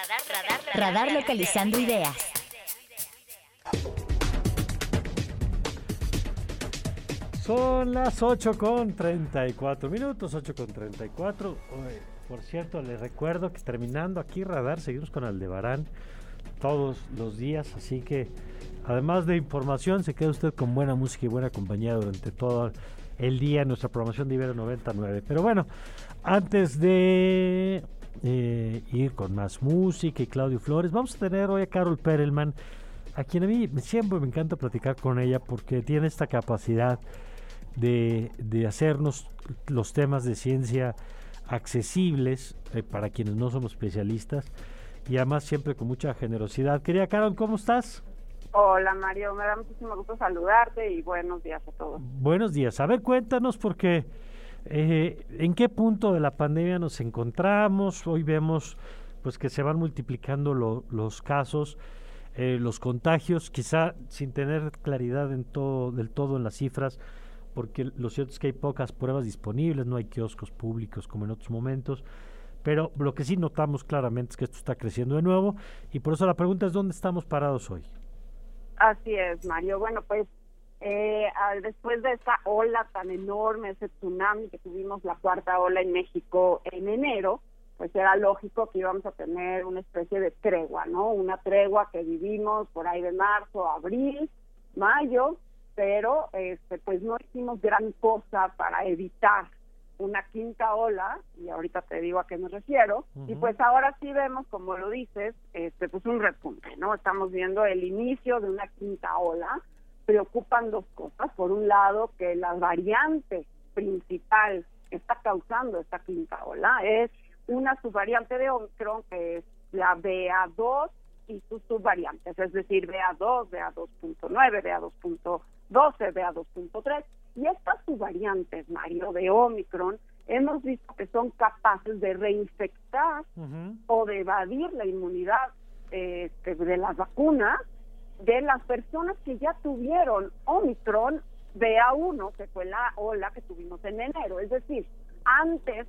Radar localizando ideas. Son las 8:34, 8:34. Por cierto, les recuerdo que terminando aquí Radar, seguimos con Aldebarán todos los días, así que además de información, se queda usted con buena música y buena compañía durante todo el día en nuestra programación de Ibero 99. Pero bueno, antes de ir con más música y Claudio Flores, vamos a tener hoy a Carol Perelman, a quien a mí siempre me encanta platicar con ella porque tiene esta capacidad de hacernos los temas de ciencia accesibles para quienes no somos especialistas y además siempre con mucha generosidad. Querida Carol, ¿cómo estás? Hola Mario, me da muchísimo gusto saludarte y buenos días a todos. Buenos días. A ver, cuéntanos porque ¿en qué punto de la pandemia nos encontramos? Hoy vemos pues que se van multiplicando los casos, los contagios, quizá sin tener claridad del todo en las cifras, porque lo cierto es que hay pocas pruebas disponibles, no hay kioscos públicos como en otros momentos, pero lo que sí notamos claramente es que esto está creciendo de nuevo y por eso la pregunta es ¿dónde estamos parados hoy? Así es, Mario. Bueno, pues después de esta ola tan enorme, ese tsunami que tuvimos, la cuarta ola en México en enero, pues era lógico que íbamos a tener una especie de tregua, ¿no? Una tregua que vivimos por ahí de marzo, abril, mayo, pero pues no hicimos gran cosa para evitar una quinta ola, y ahorita te digo a qué me refiero, y pues ahora sí vemos, como lo dices, pues un repunte, ¿no? Estamos viendo el inicio de una quinta ola. Preocupan dos cosas. Por un lado, que la variante principal que está causando esta quinta ola es una subvariante de Omicron, que es la BA2 y sus subvariantes, es decir, BA2, BA2.9, BA2.12, BA2.3, y estas subvariantes, Mario, de Omicron, hemos visto que son capaces de reinfectar o de evadir la inmunidad de las vacunas de las personas que ya tuvieron Omicron BA1, que fue la ola que tuvimos en enero. Es decir, antes,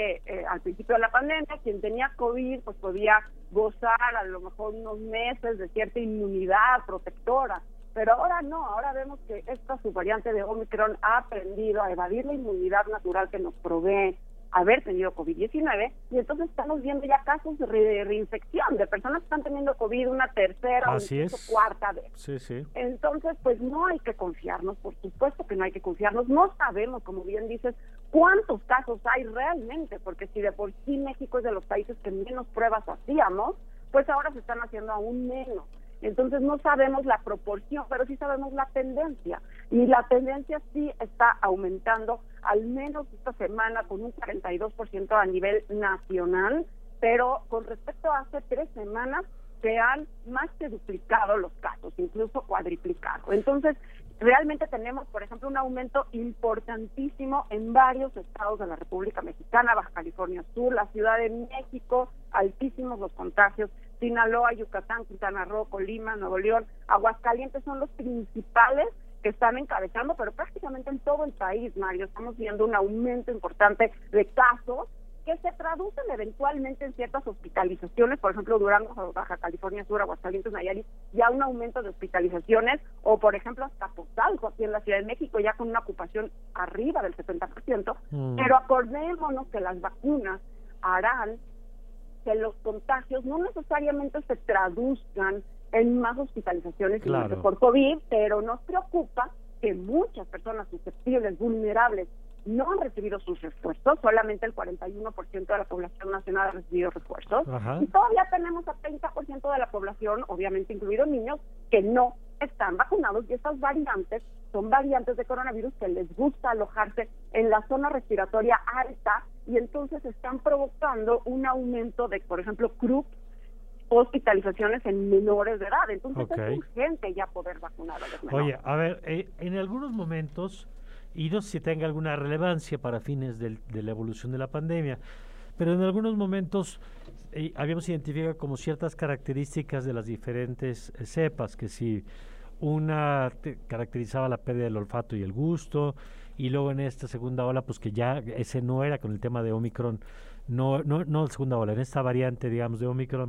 al principio de la pandemia, quien tenía COVID pues podía gozar a lo mejor unos meses de cierta inmunidad protectora, pero ahora no. Ahora vemos que esta subvariante de Omicron ha aprendido a evadir la inmunidad natural que nos provee haber tenido COVID-19, y entonces estamos viendo ya casos de reinfección, de personas que están teniendo COVID una tercera o incluso cuarta vez. Sí. Entonces, pues no hay que confiarnos, por supuesto que no hay que confiarnos. No sabemos, como bien dices, cuántos casos hay realmente, porque si de por sí México es de los países que menos pruebas hacíamos, pues ahora se están haciendo aún menos. Entonces no sabemos la proporción, pero sí sabemos la tendencia, y la tendencia sí está aumentando, al menos esta semana con un 42% a nivel nacional, pero con respecto a hace 3 semanas se han más que duplicado los casos, incluso cuadriplicado. Entonces realmente tenemos, por ejemplo, un aumento importantísimo en varios estados de la República Mexicana, Baja California Sur, la Ciudad de México, altísimos los contagios, Sinaloa, Yucatán, Quintana Roo, Colima, Nuevo León, Aguascalientes son los principales que están encabezando, pero prácticamente en todo el país, Mario, estamos viendo un aumento importante de casos que se traducen eventualmente en ciertas hospitalizaciones, por ejemplo, Durango, Baja California Sur, Aguascalientes, Nayarit, ya un aumento de hospitalizaciones, o por ejemplo Azcapotzalco, aquí en la Ciudad de México, ya con una ocupación arriba del 70%, pero acordémonos que las vacunas harán que los contagios no necesariamente se traduzcan en más hospitalizaciones por COVID, pero nos preocupa que muchas personas susceptibles, vulnerables, no han recibido sus refuerzos. Solamente el 41% de la población nacional ha recibido refuerzos. Y todavía tenemos a 30% de la población, obviamente incluidos niños, que no están vacunados, y estas variantes son variantes de coronavirus que les gusta alojarse en la zona respiratoria alta, y entonces están provocando un aumento de, por ejemplo, CRUP, hospitalizaciones en menores de edad. Entonces es urgente ya poder vacunar a los menores. Oye, a ver, en algunos momentos, y no sé si tenga alguna relevancia para fines de la evolución de la pandemia, pero en algunos momentos habíamos identificado como ciertas características de las diferentes cepas, que si una caracterizaba la pérdida del olfato y el gusto, y luego en esta segunda ola, pues que ya ese no era con el tema de Omicron, no la segunda ola, en esta variante, digamos, de Omicron,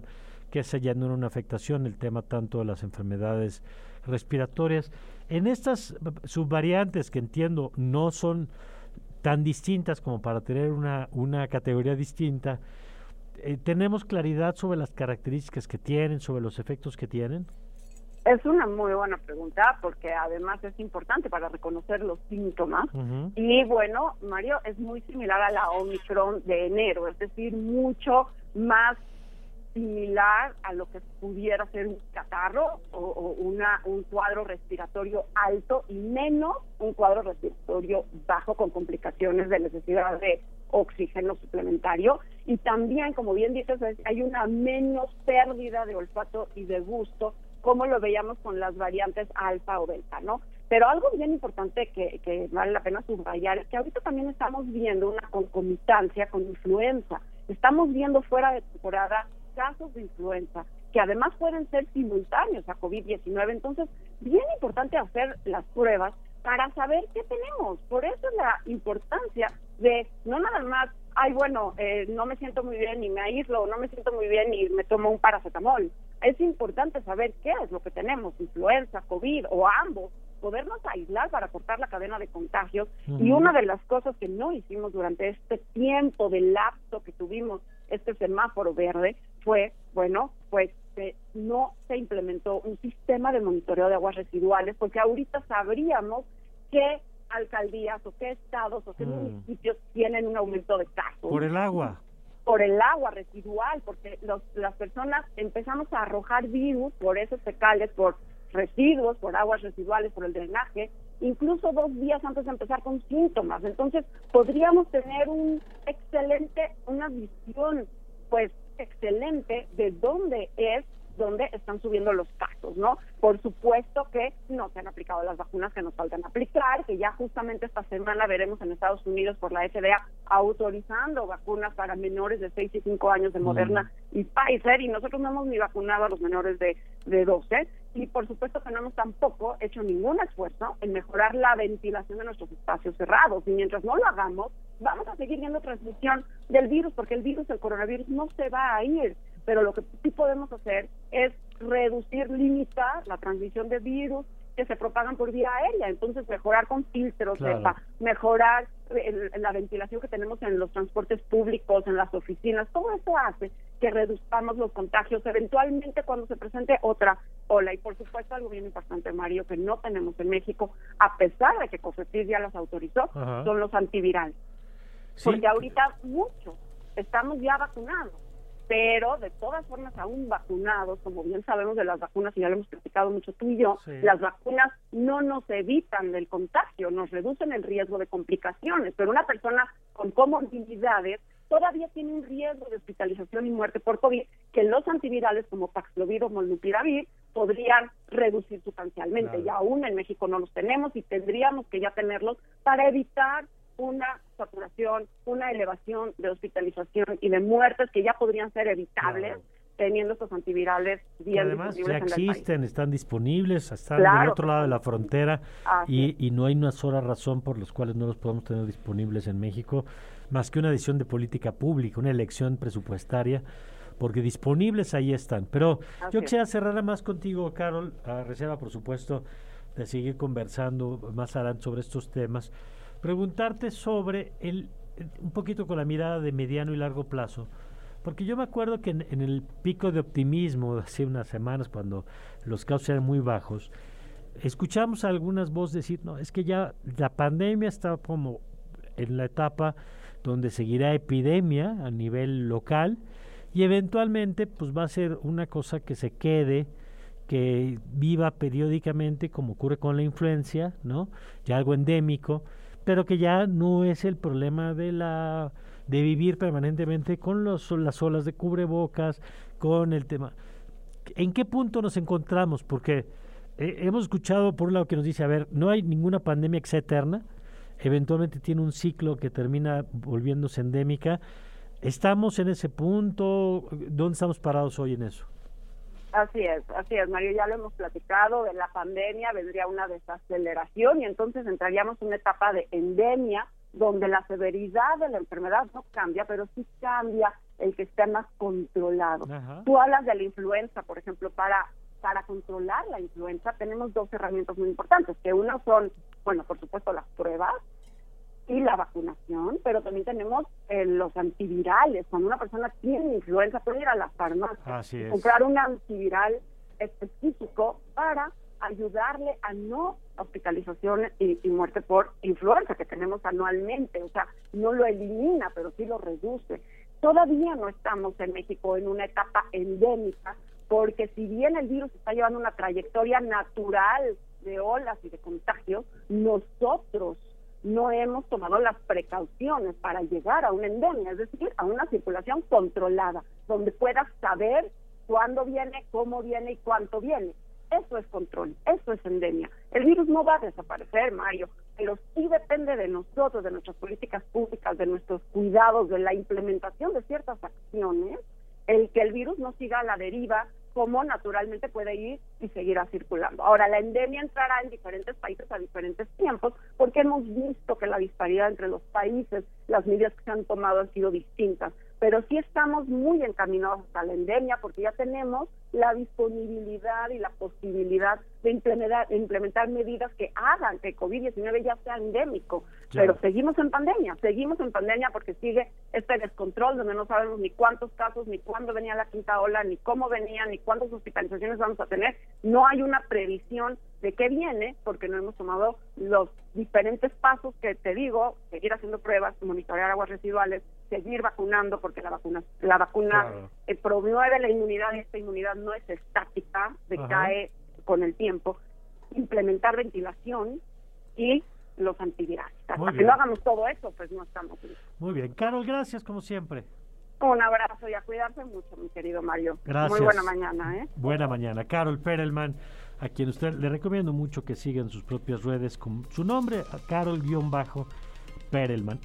que esa ya no era una afectación, el tema tanto de las enfermedades respiratorias. En estas subvariantes, que entiendo no son tan distintas como para tener una categoría distinta, ¿tenemos claridad sobre las características que tienen, sobre los efectos que tienen? Es una muy buena pregunta, porque además es importante para reconocer los síntomas. Y bueno, Mario, es muy similar a la Omicron de enero, es decir, mucho más similar a lo que pudiera ser un catarro o un cuadro respiratorio alto, y menos un cuadro respiratorio bajo con complicaciones de necesidad de oxígeno suplementario. Y también, como bien dices, hay una menos pérdida de olfato y de gusto, como lo veíamos con las variantes alfa o delta, ¿no? Pero algo bien importante que vale la pena subrayar es que ahorita también estamos viendo una concomitancia con influenza. Estamos viendo fuera de temporada casos de influenza, que además pueden ser simultáneos a COVID-19. Entonces, bien importante hacer las pruebas para saber qué tenemos. Por eso es la importancia de no nada más, no me siento muy bien y me aíslo, o no me siento muy bien y me tomo un paracetamol. Es importante saber qué es lo que tenemos, influenza, COVID o ambos, podernos aislar para cortar la cadena de contagios. Y una de las cosas que no hicimos durante este tiempo de lapso que tuvimos este semáforo verde fue, que no se implementó un sistema de monitoreo de aguas residuales, porque ahorita sabríamos qué alcaldías o qué estados o qué municipios tienen un aumento de casos. Por el agua. Por el agua residual, porque las personas empezamos a arrojar virus por heces fecales, por residuos, por aguas residuales, por el drenaje, incluso 2 días antes de empezar con síntomas. Entonces, podríamos tener una visión, excelente de dónde están subiendo los casos, ¿no? Por supuesto que no se han aplicado las vacunas que nos faltan aplicar, que ya justamente esta semana veremos en Estados Unidos por la FDA autorizando vacunas para menores de 6 y 5 años de Moderna y Pfizer, y nosotros no hemos ni vacunado a los menores de 12, y por supuesto que no hemos tampoco hecho ningún esfuerzo en mejorar la ventilación de nuestros espacios cerrados, y mientras no lo hagamos, vamos a seguir viendo transmisión del virus, porque el coronavirus no se va a ir. Pero lo que sí podemos hacer es limitar la transmisión de virus que se propagan por vía aérea. Entonces, mejorar con filtros, claro, mejorar la ventilación que tenemos en los transportes públicos, en las oficinas. Todo eso hace que reduzcamos los contagios eventualmente cuando se presente otra ola. Y por supuesto, algo bien importante, Mario, que no tenemos en México, a pesar de que COFEPRIS ya los autorizó, son los antivirales. Sí. Porque ahorita muchos estamos ya vacunados, pero de todas formas aún vacunados, como bien sabemos de las vacunas, y ya lo hemos platicado mucho tú y yo, las vacunas no nos evitan del contagio, nos reducen el riesgo de complicaciones, pero una persona con comorbilidades todavía tiene un riesgo de hospitalización y muerte por COVID que los antivirales como Paxlovid o Molnupiravir podrían reducir sustancialmente. Claro. Y aún en México no los tenemos y tendríamos que ya tenerlos para evitar una saturación, una elevación de hospitalización y de muertes que ya podrían ser evitables, claro, teniendo estos antivirales bien además disponibles ya existen, están disponibles, están claro, del otro lado de la frontera, y no hay una sola razón por las cuales no los podemos tener disponibles en México, más que una decisión de política pública, una elección presupuestaria, porque disponibles ahí están. Pero yo quisiera cerrar más contigo, Carol, a reserva, por supuesto, de seguir conversando más adelante sobre estos temas. Preguntarte sobre un poquito con la mirada de mediano y largo plazo, porque yo me acuerdo que en el pico de optimismo hace unas semanas, cuando los casos eran muy bajos, escuchamos a algunas voces decir, no, es que ya la pandemia está como en la etapa donde seguirá epidemia a nivel local, y eventualmente pues va a ser una cosa que se quede, que viva periódicamente, como ocurre con la influencia, ¿no? Ya algo endémico, pero que ya no es el problema de vivir permanentemente con las olas de cubrebocas, con el tema. ¿En qué punto nos encontramos? Porque hemos escuchado por un lado que nos dice, a ver, no hay ninguna pandemia que sea eterna, eventualmente tiene un ciclo que termina volviéndose endémica. ¿Estamos en ese punto? ¿Dónde estamos parados hoy en eso? Así es, Mario, ya lo hemos platicado, de la pandemia vendría una desaceleración y entonces entraríamos en una etapa de endemia donde la severidad de la enfermedad no cambia, pero sí cambia el que esté más controlado. Ajá. Tú hablas de la influenza, por ejemplo, para controlar la influenza tenemos dos herramientas muy importantes, que una son, bueno, por supuesto las pruebas y la vacunación, pero también tenemos los antivirales. Cuando una persona tiene influenza puede ir a la farmacia y comprar un antiviral específico para ayudarle a no hospitalización y muerte por influenza que tenemos anualmente. O sea, no lo elimina, pero sí lo reduce. Todavía no estamos en México en una etapa endémica, porque si bien el virus está llevando una trayectoria natural de olas y de contagios, nosotros no hemos tomado las precauciones para llegar a una endemia, es decir, a una circulación controlada, donde puedas saber cuándo viene, cómo viene y cuánto viene. Eso es control, eso es endemia. El virus no va a desaparecer, Mario, pero sí depende de nosotros, de nuestras políticas públicas, de nuestros cuidados, de la implementación de ciertas acciones, el que el virus no siga a la deriva como naturalmente puede ir y seguirá circulando. Ahora, la endemia entrará en diferentes países a diferentes tiempos, porque hemos visto que la disparidad entre los países, las medidas que se han tomado han sido distintas, pero sí estamos muy encaminados a la endemia, porque ya tenemos la disponibilidad y la posibilidad de implementar medidas que hagan que COVID-19 ya sea endémico. Claro. Pero seguimos en pandemia porque sigue este descontrol donde no sabemos ni cuántos casos, ni cuándo venía la quinta ola, ni cómo venía, ni cuántas hospitalizaciones vamos a tener. No hay una previsión de qué viene, porque no hemos tomado los diferentes pasos que te digo: seguir haciendo pruebas, monitorear aguas residuales, seguir vacunando, porque la vacuna claro. Promueve la inmunidad, y esta inmunidad no es estática, decae con el tiempo. Implementar ventilación y los antivirales. Hasta que no hagamos todo eso, pues no estamos listos. Muy bien, Carol, gracias como siempre. Un abrazo y a cuidarse mucho, mi querido Mario. Gracias. Muy buena mañana, ¿eh? Buena mañana. Carol Perelman, a quien usted le recomiendo mucho que siga en sus propias redes con su nombre, Carol-Perelman.